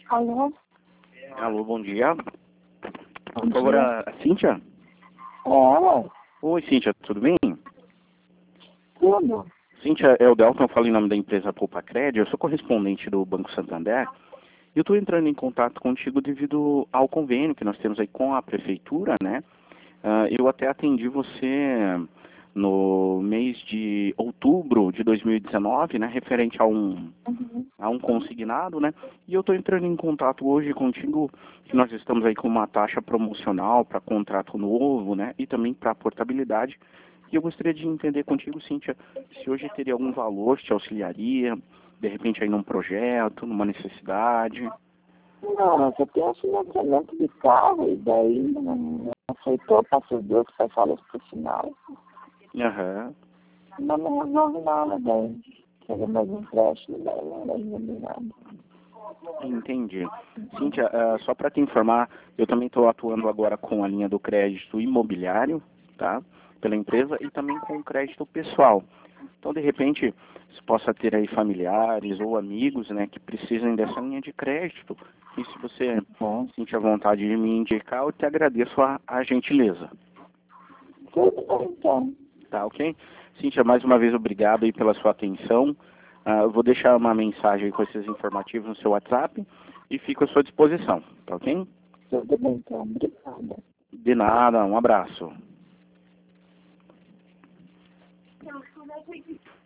Alô? Alô, bom dia. Bom Por favor, dia. a Cíntia? É ela? Oi, Cíntia, tudo bem? Tudo? Cíntia, é o Delton, eu falo em nome da empresa Poupa Crédito, eu sou correspondente do Banco Santander e eu estou entrando em contato contigo devido ao convênio que nós temos aí com a prefeitura, né? Eu até atendi você no mês de outubro de 2019, né, referente Uhum. a um consignado, né? E eu estou entrando em contato hoje contigo, que nós estamos aí com uma taxa promocional para contrato novo, né? E também para portabilidade. E eu gostaria de entender contigo, Cíntia, se hoje teria algum valor que te auxiliaria, de repente aí num projeto, numa necessidade. Não, eu tenho financiamento de carro e daí não aceitou, passou os dois que fala pro final. Aham. Mas não resolve nada daí. Chega mais empréstimo, daí não resolve nada. Entendi. Cíntia, só para te informar, eu também estou atuando agora com a linha do crédito imobiliário, tá? Pela empresa e também com o crédito pessoal. Então, de repente, você possa ter aí familiares ou amigos, né, que precisem dessa linha de crédito. E se você Bom, sentir a vontade de me indicar, eu te agradeço a gentileza. tudo bem então. Tá, ok? Cíntia, mais uma vez obrigado aí pela sua atenção. Eu vou deixar uma mensagem aí com esses informativos no seu WhatsApp e fico à sua disposição, tá ok? Tudo bem então. Obrigada. De nada, um abraço.